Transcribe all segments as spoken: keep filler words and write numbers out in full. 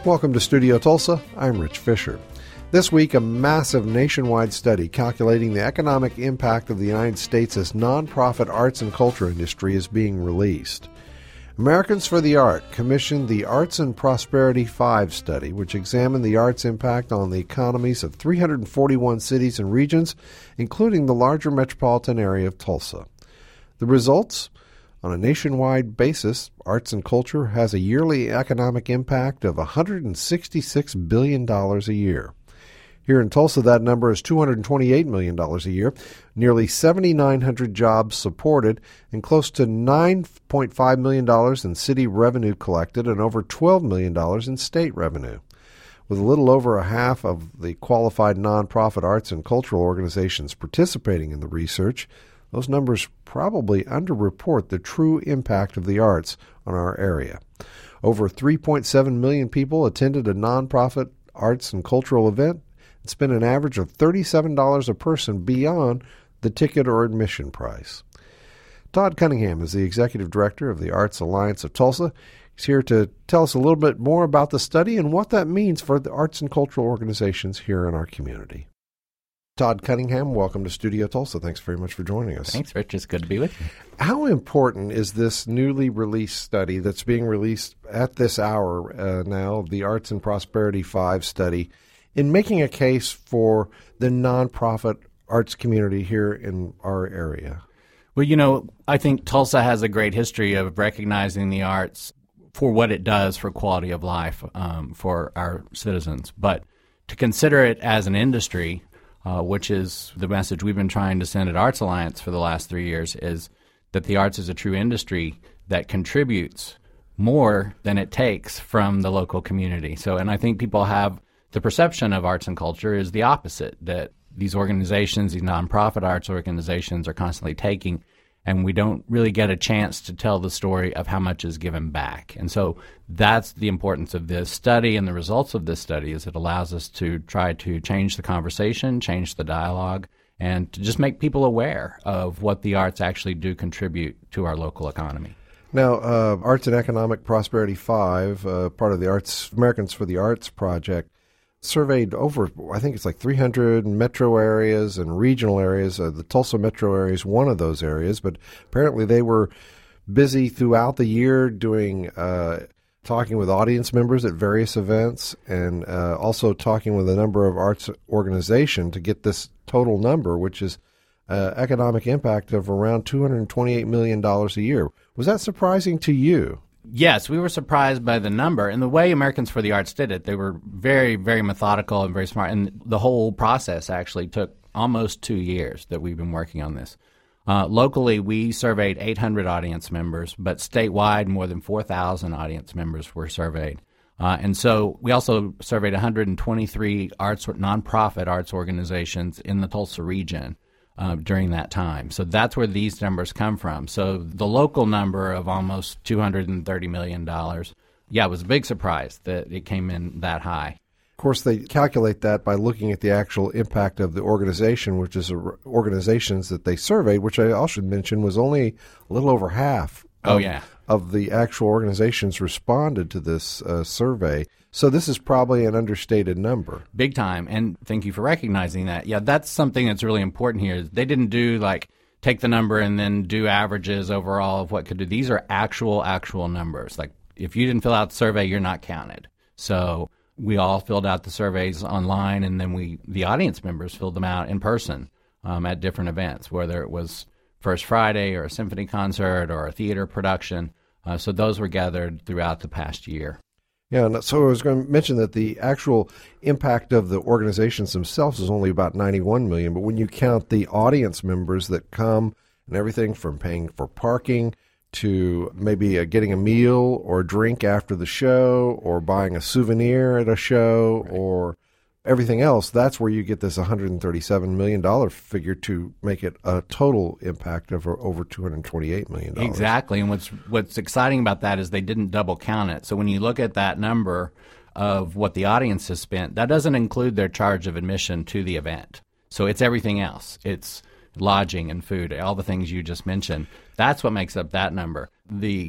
Welcome to Studio Tulsa. I'm Rich Fisher. This week, a massive nationwide study calculating the economic impact of the United States' nonprofit arts and culture industry is being released. Americans for the Art commissioned the Arts and Prosperity five study, which examined the arts' impact on the economies of three hundred forty-one cities and regions, including the larger metropolitan area of Tulsa. The results? On a nationwide basis, arts and culture has a yearly economic impact of one hundred sixty-six billion dollars a year. Here in Tulsa, that number is two hundred twenty-eight million dollars a year, nearly seven thousand nine hundred jobs supported, and close to nine point five million dollars in city revenue collected and over twelve million dollars in state revenue. With a little over a half of the qualified nonprofit arts and cultural organizations participating in the research, those numbers probably underreport the true impact of the arts on our area. Over three point seven million people attended a nonprofit arts and cultural event and spent an average of thirty-seven dollars a person beyond the ticket or admission price. Todd Cunningham is the Executive Director of the Arts Alliance of Tulsa. He's here to tell us a little bit more about the study and what that means for the arts and cultural organizations here in our community. Todd Cunningham, welcome to Studio Tulsa. Thanks very much for joining us. Thanks, Rich. It's good to be with you. How important is this newly released study that's being released at this hour uh, now, the Arts and Prosperity five study, in making a case for the nonprofit arts community here in our area? Well, you know, I think Tulsa has a great history of recognizing the arts for what it does for quality of life um, for our citizens. But to consider it as an industry, uh, which is the message we've been trying to send at Arts Alliance for the last three years, is that the arts is a true industry that contributes more than it takes from the local community. So, and I think people have the perception of arts and culture is the opposite, that these organizations, these nonprofit arts organizations are constantly taking, and we don't really get a chance to tell the story of how much is given back. And so that's the importance of this study, and the results of this study is it allows us to try to change the conversation, change the dialogue, and to just make people aware of what the arts actually do contribute to our local economy. Now, uh, Arts and Economic Prosperity five, uh, part of the Arts Americans for the Arts project, surveyed over, I think it's like three hundred metro areas and regional areas. Uh, the Tulsa metro area is one of those areas, but apparently they were busy throughout the year doing, uh, talking with audience members at various events and uh, also talking with a number of arts organizations to get this total number, which is uh, economic impact of around two hundred twenty-eight million dollars a year. Was that surprising to you? Yes, we were surprised by the number. And the way Americans for the Arts did it, they were very, very methodical and very smart. And the whole process actually took almost two years that we've been working on this. Uh, locally, we surveyed eight hundred audience members, but statewide, more than four thousand audience members were surveyed. Uh, and so we also surveyed one hundred twenty-three arts, nonprofit arts organizations in the Tulsa region. Uh, during that time. So that's where these numbers come from. So the local number of almost two hundred thirty million dollars, yeah, it was a big surprise that it came in that high. Of course, they calculate that by looking at the actual impact of the organization, which is organizations that they surveyed, which I also mentioned was only a little over half of, oh, yeah. of the actual organizations responded to this uh, survey. So this is probably an understated number. Big time, and thank you for recognizing that. Yeah, that's something that's really important here. They didn't do like take the number and then do averages overall of what could do. These are actual, actual numbers. Like if you didn't fill out the survey, you're not counted. So we all filled out the surveys online, and then we the audience members filled them out in person um, at different events, whether it was First Friday or a symphony concert or a theater production. Uh, so those were gathered throughout the past year. Yeah, and so I was going to mention that the actual impact of the organizations themselves is only about ninety-one million dollars, but when you count the audience members that come and everything from paying for parking to maybe uh, getting a meal or drink after the show or buying a souvenir at a show right. or everything else, that's where you get this one hundred thirty-seven million dollars figure to make it a total impact of over two hundred twenty-eight million dollars. Exactly. And what's what's exciting about that is they didn't double count it. So when you look at that number of what the audience has spent, that doesn't include their charge of admission to the event. So it's everything else. It's lodging and food, all the things you just mentioned. That's what makes up that number. The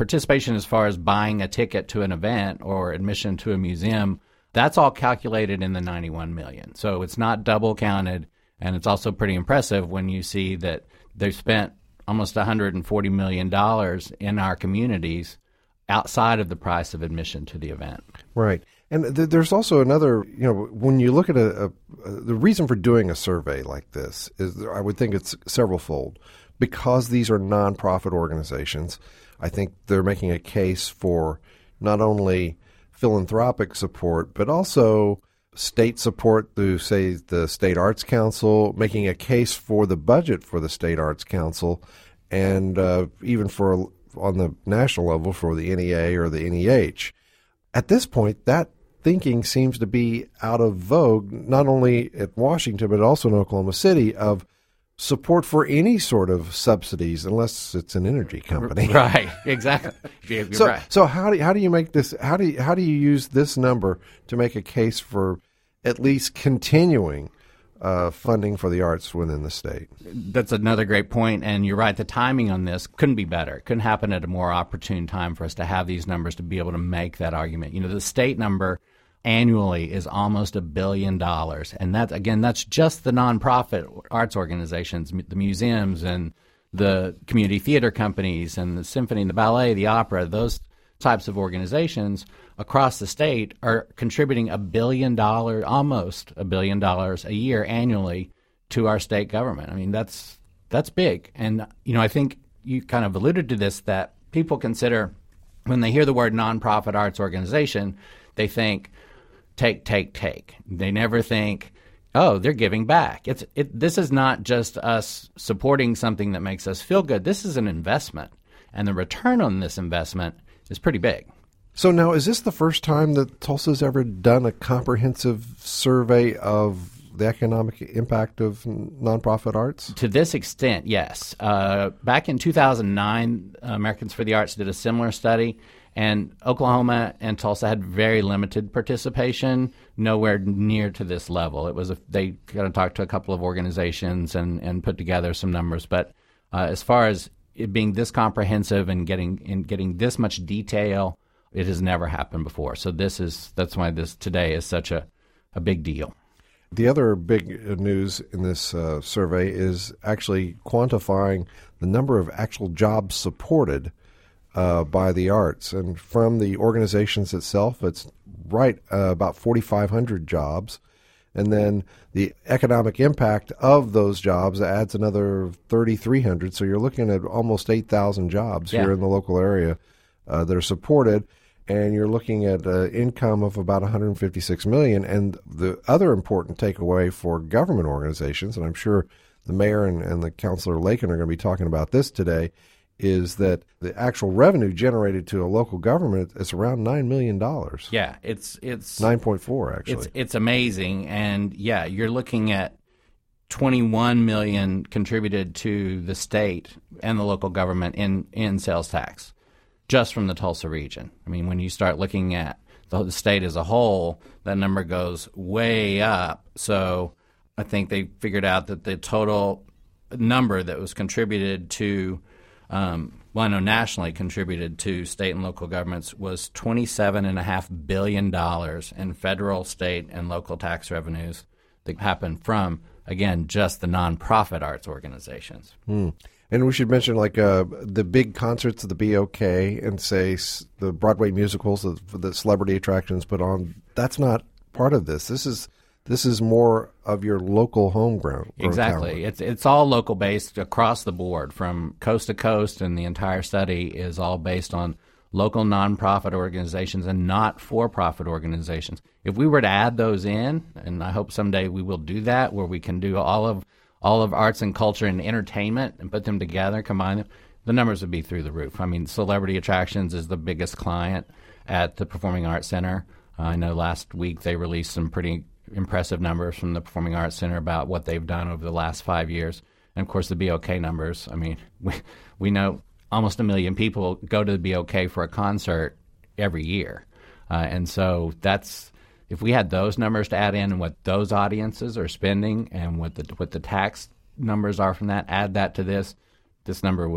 participation as far as buying a ticket to an event or admission to a museum, that's all calculated in the ninety-one million dollars. So it's not double counted, and it's also pretty impressive when you see that they've spent almost one hundred forty million dollars in our communities outside of the price of admission to the event. Right. And th- there's also another, you know, when you look at a, a, a, the reason for doing a survey like this is, I would think it's severalfold. Because these are nonprofit organizations, I think they're making a case for not only philanthropic support, but also state support through, say, the State Arts Council, making a case for the budget for the State Arts Council, and uh, even for on the national level for the N E A or the N E H. At this point, that thinking seems to be out of vogue, not only at Washington, but also in Oklahoma City, of support for any sort of subsidies, unless it's an energy company. Right, exactly. You're so, right. so how do you, how do you make this? How do you, how do you use this number to make a case for at least continuing uh, funding for the arts within the state? That's another great point, and you're right. The timing on this couldn't be better. It couldn't happen at a more opportune time for us to have these numbers to be able to make that argument. You know, the state number annually is almost a billion dollars. And that, again, that's just the nonprofit arts organizations, the museums and the community theater companies and the symphony, the ballet, the opera, those types of organizations across the state are contributing a billion dollars, almost a billion dollars a year annually to our state government. I mean, that's that's big. And, you know, I think you kind of alluded to this, that people consider when they hear the word nonprofit arts organization, they think, take, take, take. They never think, oh, they're giving back. It's it. This is not just us supporting something that makes us feel good. This is an investment, and the return on this investment is pretty big. So now, is this the first time that Tulsa's ever done a comprehensive survey of the economic impact of nonprofit arts? To this extent, yes. Uh, back in two thousand nine, Americans for the Arts did a similar study. And Oklahoma and Tulsa had very limited participation, nowhere near to this level. It was a, they kind of talked to a couple of organizations and, and put together some numbers. But uh, as far as it being this comprehensive and getting and getting this much detail, it has never happened before. So this is that's why this today is such a, a big deal. The other big news in this uh, survey is actually quantifying the number of actual jobs supported Uh, by the arts. And from the organizations itself, it's right uh, about forty-five hundred jobs. And then the economic impact of those jobs adds another thirty-three hundred. So you're looking at almost eight thousand jobs yeah. here in the local area uh, that are supported. And you're looking at an income of about one hundred fifty-six million dollars. And the other important takeaway for government organizations, and I'm sure the mayor and, and the Councilor Lakin are going to be talking about this today, is that the actual revenue generated to a local government is around nine million dollars. Yeah, it's it's nine point four actually. It's it's amazing, and yeah, you're looking at twenty-one million dollars contributed to the state and the local government in, in sales tax, just from the Tulsa region. I mean, when you start looking at the, the state as a whole, that number goes way up. So I think they figured out that the total number that was contributed to Um, well, I know nationally contributed to state and local governments was twenty-seven point five billion dollars in federal, state, and local tax revenues that happened from, again, just the nonprofit arts organizations. Hmm. And we should mention, like, uh, the big concerts of the B O K and, say, s- the Broadway musicals that the celebrity attractions put on, that's not part of this. This is This is more of your local homegrown. Exactly. Talent. It's it's all local based across the board, from coast to coast, and the entire study is all based on local nonprofit organizations and not for-profit organizations. If we were to add those in, and I hope someday we will do that, where we can do all of all of arts and culture and entertainment and put them together, combine them, the numbers would be through the roof. I mean, Celebrity Attractions is the biggest client at the Performing Arts Center. Uh, I know last week they released some pretty impressive numbers from the Performing Arts Center about what they've done over the last five years. And, of course, the B O K numbers. I mean, we, we know almost a million people go to the B O K for a concert every year. Uh, and so that's – if we had those numbers to add in and what those audiences are spending and what the what the tax numbers are from that, add that to this, this number would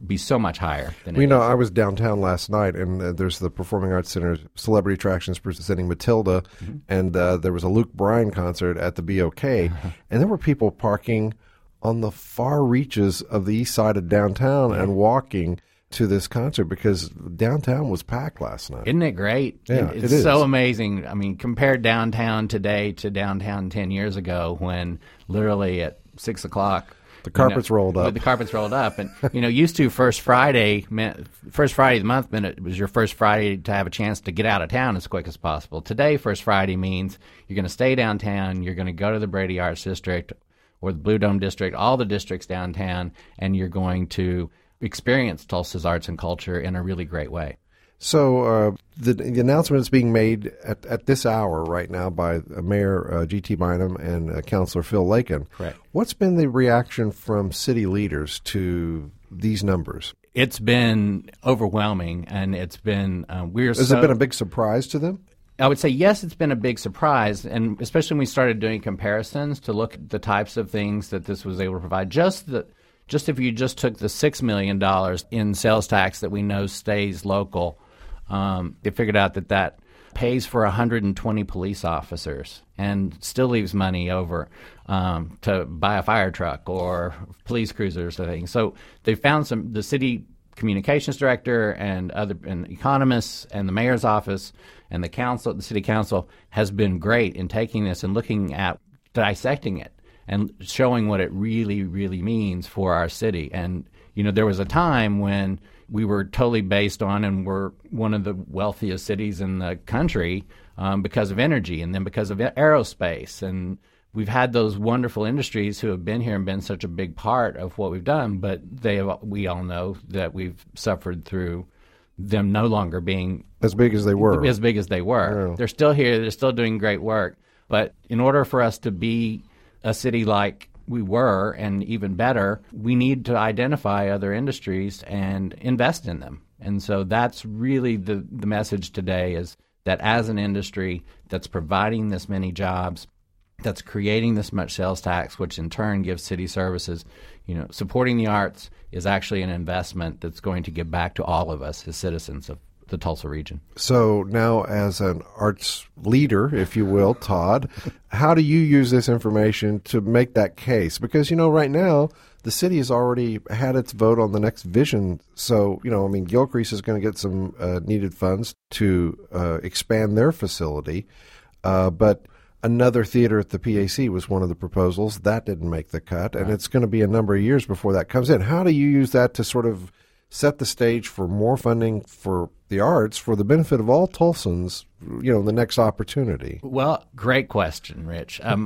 be so much higher than We it know is. I was downtown last night, and uh, there's the Performing Arts Center Celebrity Attractions presenting Matilda, mm-hmm. and uh, there was a Luke Bryan concert at the B O K, uh-huh. and there were people parking on the far reaches of the east side of downtown and walking to this concert because downtown was packed last night. Isn't it great? Yeah, it's it is. So amazing. I mean, compare downtown today to downtown ten years ago when literally at six o'clock the carpets you know, rolled up. The carpets rolled up, and you know, used to first Friday meant first Friday of the month meant it was your first Friday to have a chance to get out of town as quick as possible. Today, first Friday means you're going to stay downtown. You're going to go to the Brady Arts District or the Blue Dome District, all the districts downtown, and you're going to experience Tulsa's arts and culture in a really great way. So uh, the, the announcement is being made at, at this hour right now by uh, Mayor uh, G T. Bynum and uh, Councilor Phil Lakin. Correct. What's been the reaction from city leaders to these numbers? It's been overwhelming, and it's been uh, we're. Has so, it been a big surprise to them? I would say yes, it's been a big surprise, and especially when we started doing comparisons to look at the types of things that this was able to provide. Just the just if you just took the six million dollars in sales tax that we know stays local. Um, they figured out that that pays for one hundred twenty police officers and still leaves money over um, to buy a fire truck or police cruisers or things. So they found some, the city communications director and other and economists and the mayor's office and the council, the city council has been great in taking this and looking at dissecting it and showing what it really, really means for our city. And, you know, there was a time when we were totally based on and we're one of the wealthiest cities in the country um, because of energy and then because of aerospace. And we've had those wonderful industries who have been here and been such a big part of what we've done, but they have, we all know that we've suffered through them no longer being as big as they were. As big as they were. Yeah. They're still here. They're still doing great work. But in order for us to be a city like we were, and even better, we need to identify other industries and invest in them. And so that's really the, the message today is that as an industry that's providing this many jobs, that's creating this much sales tax, which in turn gives city services, you know, supporting the arts is actually an investment that's going to give back to all of us as citizens of the Tulsa region. So now as an arts leader, if you will, Todd, how do you use this information to make that case? Because, you know, right now the city has already had its vote on the next vision. So, you know, I mean, Gilcrease is going to get some uh, needed funds to uh, expand their facility. Uh, but another theater at the P A C was one of the proposals. That didn't make the cut. And right. It's going to be a number of years before that comes in. How do you use that to sort of set the stage for more funding for the arts for the benefit of all Tulsans, you know, the next opportunity? Well, great question, Rich. Um,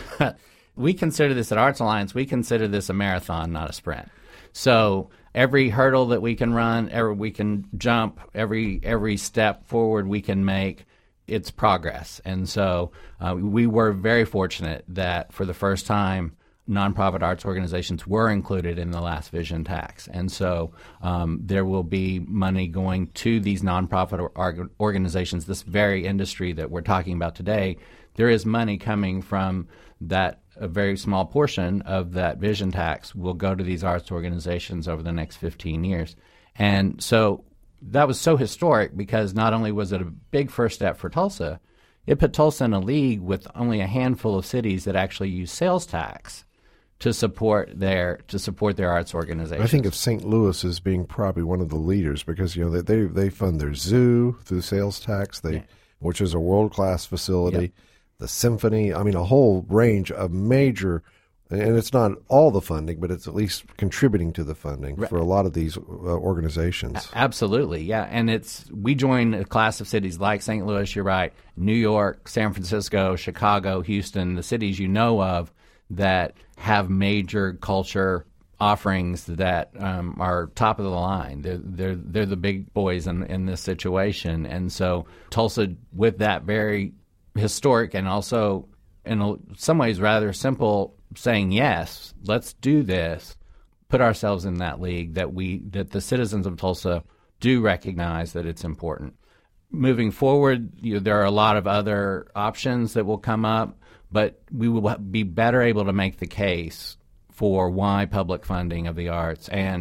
we consider this at Arts Alliance, we consider this a marathon, not a sprint. So every hurdle that we can run, every we can jump, every every step forward we can make, it's progress. And so uh, we were very fortunate that for the first time, nonprofit arts organizations were included in the last vision tax. And so um, there will be money going to these nonprofit or organizations, this very industry that we're talking about today. There is money coming from that, a very small portion of that vision tax will go to these arts organizations over the next fifteen years. And so that was so historic because not only was it a big first step for Tulsa, it put Tulsa in a league with only a handful of cities that actually use sales tax to support their to support their arts organizations. I think of Saint Louis as being probably one of the leaders because you know they they, they fund their zoo through sales tax, they yeah. which is a world class facility, yep. the symphony. I mean, a whole range of major, and it's not all the funding, but it's at least contributing to the funding right. for a lot of these uh, organizations. A- absolutely, yeah. And it's we join a class of cities like Saint Louis. You're right, New York, San Francisco, Chicago, Houston, the cities you know of that have major culture offerings that um, are top of the line. They're they're they're the big boys in in this situation, and so Tulsa, with that very historic and also in some ways rather simple saying yes, let's do this, put ourselves in that league that we that the citizens of Tulsa do recognize that it's important. Moving forward, you know, there are a lot of other options that will come up. But we will be better able to make the case for why public funding of the arts and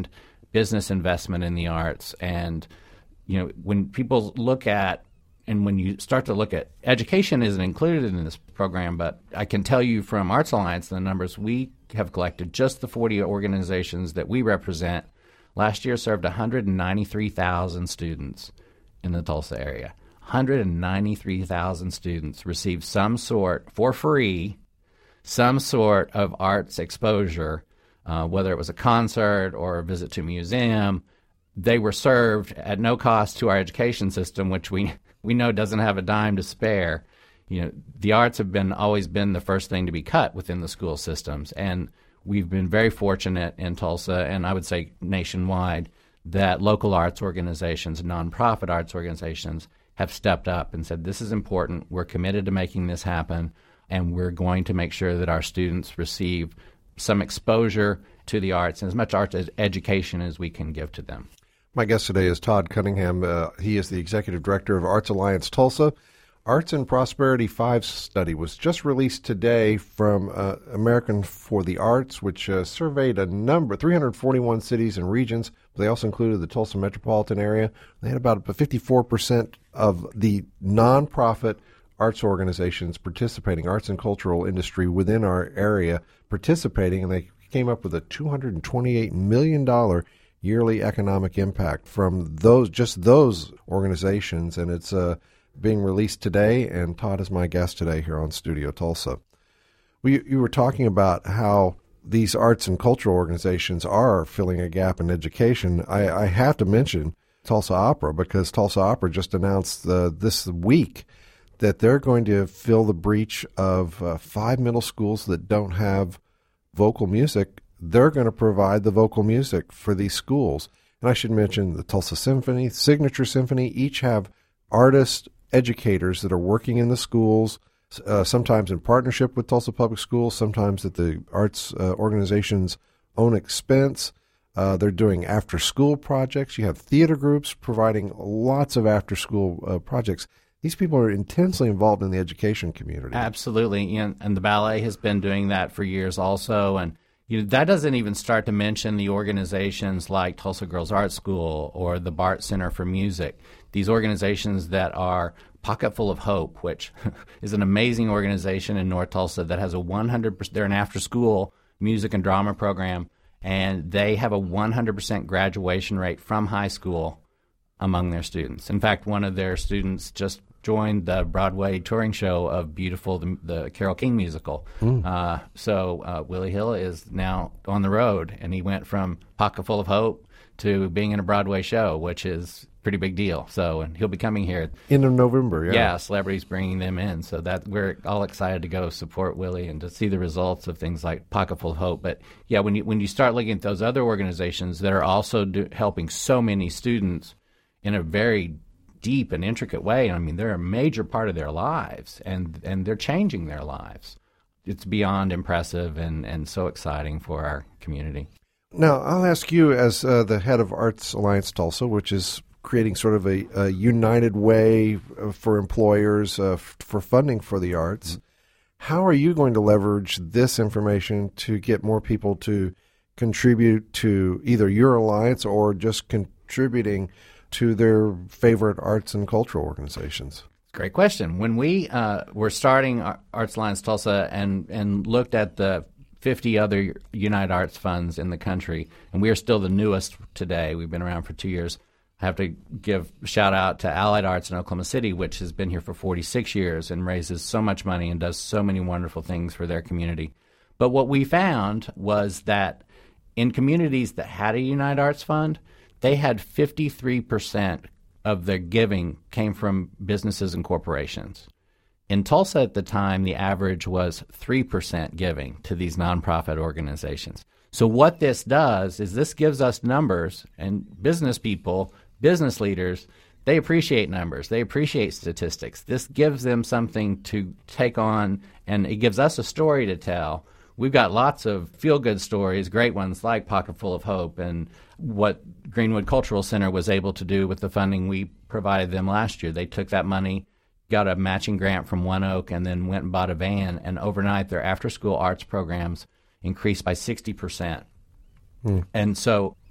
business investment in the arts. And, you know, when people look at, and when you start to look at, education isn't included in this program, but I can tell you from Arts Alliance, the numbers we have collected, just the forty organizations that we represent, last year served one hundred ninety-three thousand students in the Tulsa area. one hundred ninety-three thousand students received some sort, for free, some sort of arts exposure, uh, whether it was a concert or a visit to a museum. They were served at no cost to our education system, which we we know doesn't have a dime to spare. You know, the arts have been always been the first thing to be cut within the school systems, and we've been very fortunate in Tulsa, and I would say nationwide, that local arts organizations, nonprofit arts organizations, have stepped up and said, this is important, we're committed to making this happen, and we're going to make sure that our students receive some exposure to the arts and as much arts ed- education as we can give to them. My guest today is Todd Cunningham. Uh, he is the Executive Director of Arts Alliance Tulsa. Arts and Prosperity five study was just released today from uh, American for the Arts, which uh, surveyed a number, three hundred forty-one cities and regions. They also included the Tulsa metropolitan area. They had about fifty-four percent of the nonprofit arts organizations participating, arts and cultural industry within our area participating, and they came up with a two hundred twenty-eight million dollars yearly economic impact from those, just those organizations, and it's uh, being released today, and Todd is my guest today here on Studio Tulsa. We, you were talking about how these arts and cultural organizations are filling a gap in education. I, I have to mention Tulsa Opera, because Tulsa Opera just announced uh, this week that they're going to fill the breach of uh, five middle schools that don't have vocal music. They're going to provide the vocal music for these schools. And I should mention the Tulsa Symphony, Signature Symphony, each have artists, educators that are working in the schools, uh, sometimes in partnership with Tulsa Public Schools, sometimes at the arts uh, organization's own expense. Uh, they're doing after-school projects. You have theater groups providing lots of after-school uh, projects. These people are intensely involved in the education community. Absolutely, and, and the ballet has been doing that for years also. And you know, that doesn't even start to mention the organizations like Tulsa Girls Art School or the Bart Center for Music. These organizations that are Pocketful of Hope, which is an amazing organization in North Tulsa that has a one hundred percent, they're an after-school music and drama program, and they have a one hundred percent graduation rate from high school among their students. In fact, one of their students just joined the Broadway touring show of Beautiful, the, the Carole King musical. Mm. Uh, so uh, Willie Hill is now on the road, and he went from Pocketful of Hope to being in a Broadway show, which is a pretty big deal. So, and he'll be coming here. End of November, yeah. Yeah, celebrities bringing them in. So that we're all excited to go support Willie and to see the results of things like Pocketful of Hope. But yeah, when you when you start looking at those other organizations that are also do, helping so many students in a very deep and intricate way. I mean, they're a major part of their lives, and, and they're changing their lives. It's beyond impressive and, and so exciting for our community. Now, I'll ask you, as uh, the head of Arts Alliance Tulsa, which is creating sort of a, a united way for employers uh, f- for funding for the arts, mm-hmm. how are you going to leverage this information to get more people to contribute to either your alliance or just contributing to their favorite arts and cultural organizations? Great question. When we uh, were starting Arts Alliance Tulsa and, and looked at the fifty other United Arts funds in the country, and we are still the newest today. We've been around for two years. I have to give a shout out to Allied Arts in Oklahoma City, which has been here for forty-six years and raises so much money and does so many wonderful things for their community. But what we found was that in communities that had a United Arts Fund, they had fifty-three percent of their giving came from businesses and corporations. In Tulsa at the time, the average was three percent giving to these nonprofit organizations. So what this does is this gives us numbers, and business people, business leaders, they appreciate numbers. They appreciate statistics. This gives them something to take on, and it gives us a story to tell. We've got lots of feel-good stories, great ones like Pocketful of Hope and what Greenwood Cultural Center was able to do with the funding we provided them last year. They took that money, got a matching grant from One Oak, and then went and bought a van, and overnight their after-school arts programs increased by sixty percent. Hmm. And so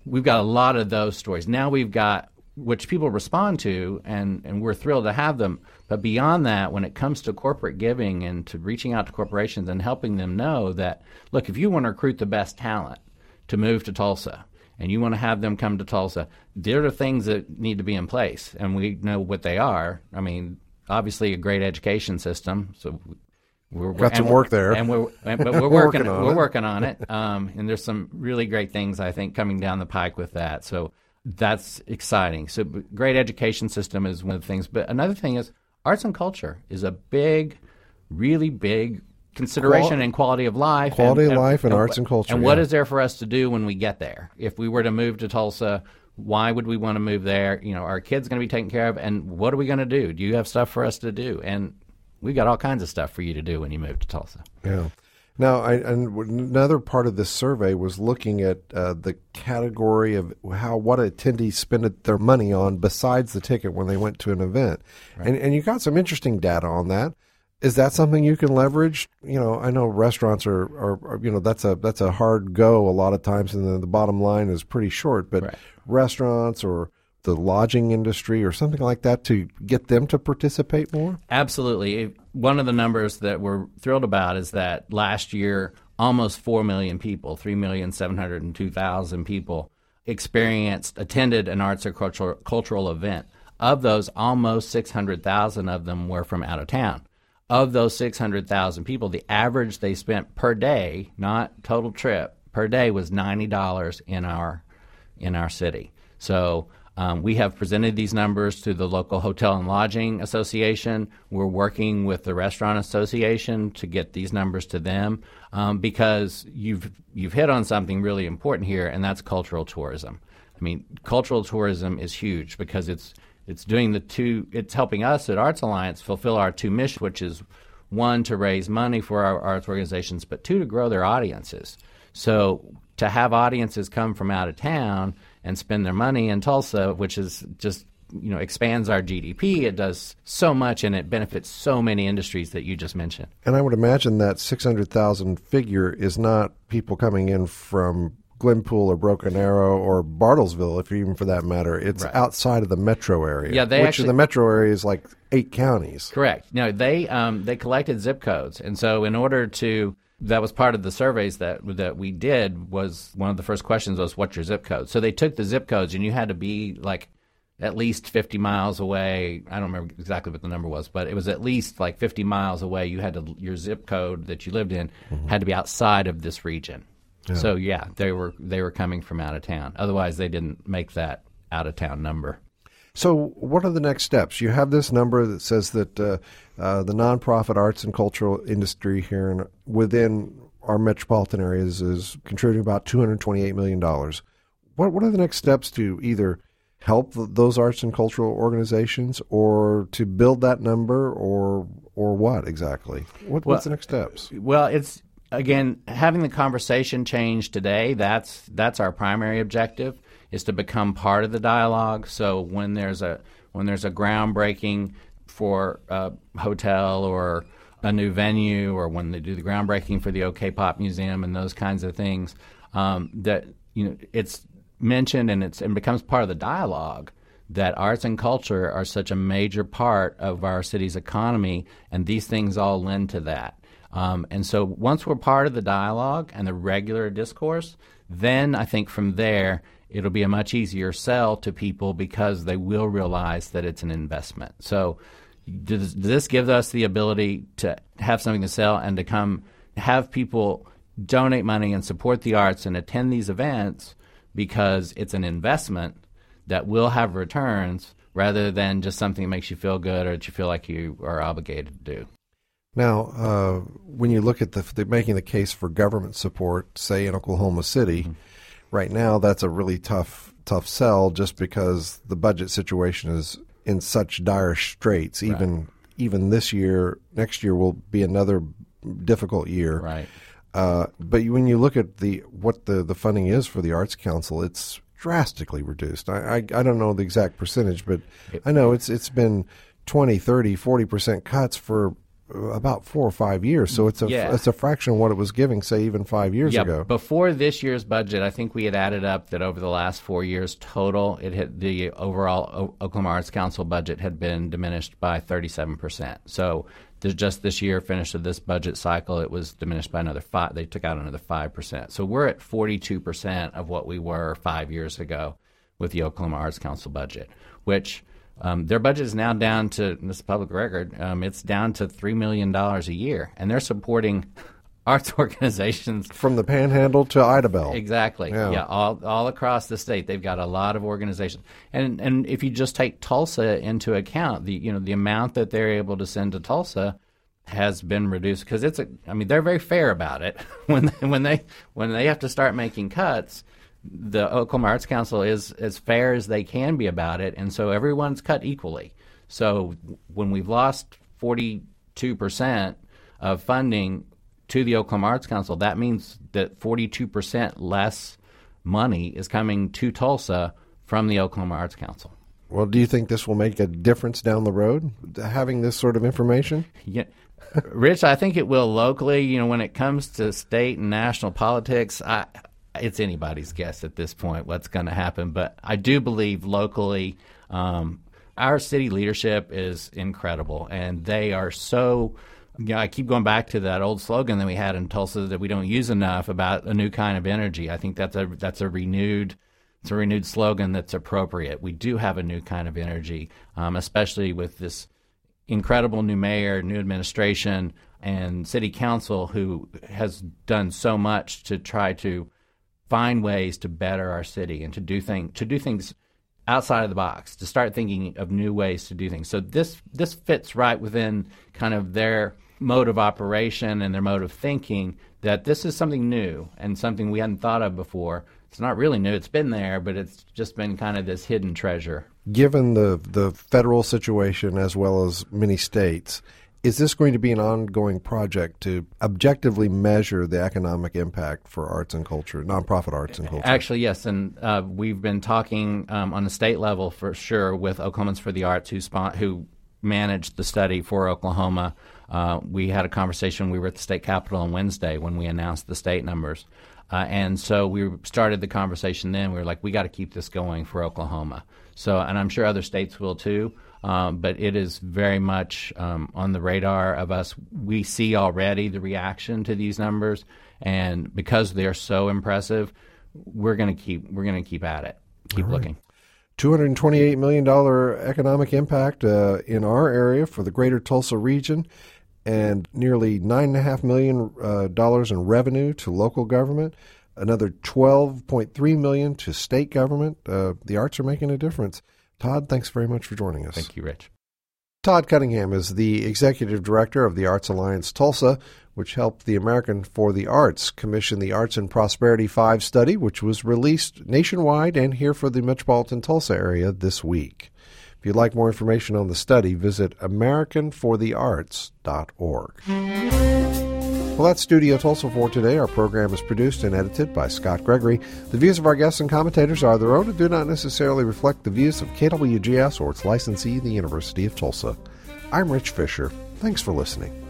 we've got a lot of those stories. Now we've got, which people respond to, and, and we're thrilled to have them. But beyond that, when it comes to corporate giving and to reaching out to corporations and helping them know that, look, if you want to recruit the best talent to move to Tulsa and you want to have them come to Tulsa, there are things that need to be in place, and we know what they are. I mean, obviously a great education system. So we're got some work there, and we're but we're, we're working, working on we're it. working on it. Um, and there's some really great things I think coming down the pike with that. So that's exciting. So great education system is one of the things. But another thing is arts and culture is a big, really big consideration Qual- in quality of life. Quality and, of life and, and arts and culture. And what yeah. is there for us to do when we get there? If we were to move to Tulsa, why would we want to move there? You know, are kids going to be taken care of? And what are we going to do? Do you have stuff for us to do? And we got all kinds of stuff for you to do when you move to Tulsa. Yeah. Now, I, and another part of this survey was looking at uh, the category of how what attendees spend their money on besides the ticket when they went to an event, right. and and you got some interesting data on that. Is that something you can leverage? You know, I know restaurants are, are, are you know, that's a that's a hard go a lot of times, and the, the bottom line is pretty short. But right. restaurants or the lodging industry or something like that to get them to participate more? Absolutely. One of the numbers that we're thrilled about is that last year, almost four million people, three million seven hundred two thousand people, experienced, attended an arts or cultural, cultural event. Of those, almost six hundred thousand of them were from out of town. Of those six hundred thousand people, the average they spent per day, not total trip, per day was ninety dollars in our in our city. So um, we have presented these numbers to the local Hotel and Lodging Association. We're working with the Restaurant Association to get these numbers to them um, because you've you've hit on something really important here, and that's cultural tourism. I mean, cultural tourism is huge because it's It's doing the two. It's helping us at Arts Alliance fulfill our two missions, which is one, to raise money for our arts organizations, but two, to grow their audiences. So to have audiences come from out of town and spend their money in Tulsa, which is just, you know, expands our G D P. It does so much, and it benefits so many industries that you just mentioned. And I would imagine that six hundred thousand figure is not people coming in from Glenpool or Broken Arrow or Bartlesville, if even for that matter. It's right. outside of the metro area. Yeah, they which actually, the metro area is like eight counties. Correct. No, they um, they collected zip codes, and so in order to that was part of the surveys that that we did. Was one of the first questions was, "What's your zip code?" So they took the zip codes, and you had to be like at least fifty miles away. I don't remember exactly what the number was, but it was at least like fifty miles away. You had to your zip code that you lived in mm-hmm. had to be outside of this region. Yeah. So yeah, they were they were coming from out of town. Otherwise, they didn't make that out of town number. So what are the next steps? You have this number that says that uh, uh, the nonprofit arts and cultural industry here in, within our metropolitan areas is contributing about two hundred twenty-eight million dollars. What what are the next steps to either help those arts and cultural organizations, or to build that number, or or what exactly? What, well, what's the next steps? Well, it's again having the conversation change today. That's that's our primary objective, is to become part of the dialogue. So when there's a when there's a groundbreaking for a hotel or a new venue, or when they do the groundbreaking for the OK Pop Museum and those kinds of things, um, that you know it's mentioned and it's and becomes part of the dialogue that arts and culture are such a major part of our city's economy, and these things all lend to that. Um, and so once we're part of the dialogue and the regular discourse, then I think from there it'll be a much easier sell to people because they will realize that it's an investment. So does, does this give us the ability to have something to sell and to come have people donate money and support the arts and attend these events because it's an investment that will have returns rather than just something that makes you feel good or that you feel like you are obligated to do. Now, uh, when you look at the, the making the case for government support, say in Oklahoma City, mm-hmm. right now that's a really tough tough sell just because the budget situation is in such dire straits. Even right. even this year, next year will be another difficult year. Right. Uh, but when you look at the what the, the funding is for the Arts Council, it's drastically reduced. I, I, I don't know the exact percentage, but I know it's it's been twenty, thirty, forty percent cuts for about four or five years. So it's a yeah. it's a fraction of what it was giving, say, even five years yeah, ago. Before this year's budget, I think we had added up that over the last four years total, it had the overall o- Oklahoma Arts Council budget had been diminished by thirty-seven percent. So there's just this year, finished of this budget cycle, it was diminished by another five. They took out another five percent. So we're at forty-two percent of what we were five years ago with the Oklahoma Arts Council budget, which Um, their budget is now down to, this is public record, um, it's down to three million dollars a year. And they're supporting arts organizations. From the Panhandle to Idabel. Exactly. Yeah, yeah all, all across the state. They've got a lot of organizations. And and if you just take Tulsa into account, the you know the amount that they're able to send to Tulsa has been reduced because it's a, I mean, they're very fair about it. when they, when they when they have to start making cuts, the Oklahoma Arts Council is as fair as they can be about it, and so everyone's cut equally. So when we've lost forty-two percent of funding to the Oklahoma Arts Council, that means that forty-two percent less money is coming to Tulsa from the Oklahoma Arts Council. Well, do you think this will make a difference down the road, having this sort of information? Yeah. Rich, I think it will locally. You know, when it comes to state and national politics, I it's anybody's guess at this point what's going to happen. But I do believe locally, um, our city leadership is incredible, and they are so, you know, I keep going back to that old slogan that we had in Tulsa that we don't use enough about a new kind of energy. I think that's a that's a renewed it's a renewed slogan that's appropriate. We do have a new kind of energy, um, especially with this incredible new mayor, new administration, and city council who has done so much to try to find ways to better our city and to do thing to do things outside of the box, to start thinking of new ways to do things. So this this fits right within kind of their mode of operation and their mode of thinking, that this is something new and something we hadn't thought of before. It's not really new. It's been there, but it's just been kind of this hidden treasure. Given the, the federal situation as well as many states, is this going to be an ongoing project to objectively measure the economic impact for arts and culture, nonprofit arts and culture? Actually, yes, and uh, we've been talking um, on a state level for sure with Oklahomans for the Arts, who spon- who managed the study for Oklahoma. Uh, we had a conversation. We were at the state capitol on Wednesday when we announced the state numbers, uh, and so we started the conversation then. We were like, we got to keep this going for Oklahoma. So, and I'm sure other states will too. Um, but it is very much um, on the radar of us. We see already the reaction to these numbers, and because they are so impressive, we're going to keep we're going to keep at it, keep right. looking. two hundred twenty-eight million dollars economic impact uh, in our area for the greater Tulsa region, and nearly nine point five million dollars uh, in revenue to local government, another twelve point three million dollars to state government. Uh, the arts are making a difference. Todd, thanks very much for joining us. Thank you, Rich. Todd Cunningham is the executive director of the Arts Alliance Tulsa, which helped the American for the Arts commission the Arts and Prosperity five study, which was released nationwide and here for the metropolitan Tulsa area this week. If you'd like more information on the study, visit american for the arts dot org. Well, that's Studio Tulsa for today. Our program is produced and edited by Scott Gregory. The views of our guests and commentators are their own and do not necessarily reflect the views of K W G S or its licensee, the University of Tulsa. I'm Rich Fisher. Thanks for listening.